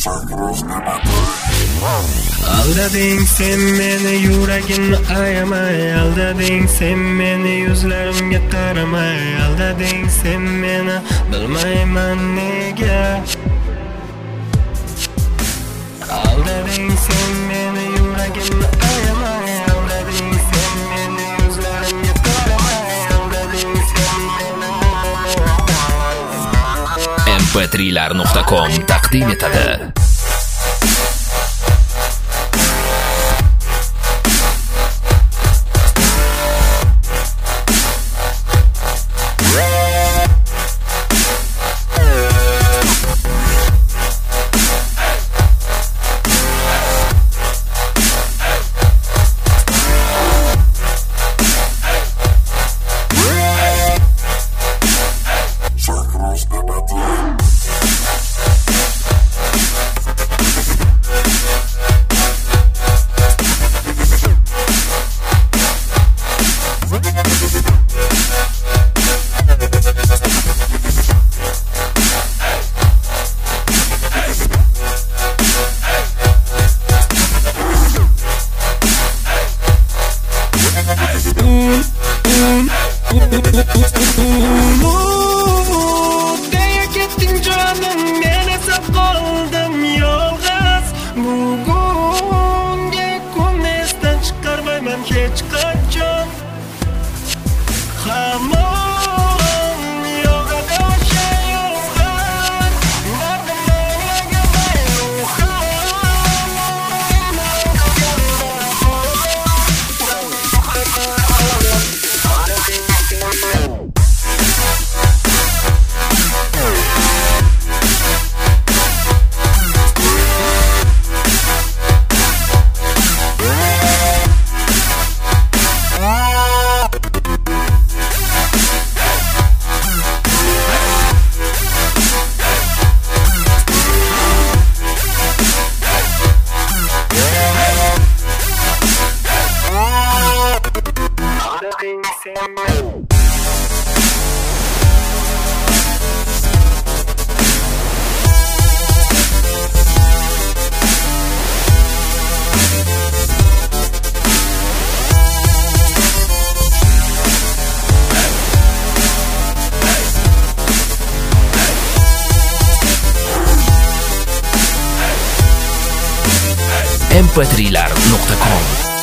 Aldading sen meni, yuragimni ayamay. Aldading sen meni, yuzlarimga qaramay. Aldading sen meni, bilmayman nega. Aldading sen meni, yuragimni ayamay. Aldading sen meni, yuzlarimga qaramay. Aldading sen meni. mp3lar.com taqdim etadi. Deya ketding jonim, men esa qoldim yolg'iz. Bugungi kun esdan chiqarmayman hech qachon. Hamon yog'adi o'sha yolg'on, dardim o'ylagan mp3lar.com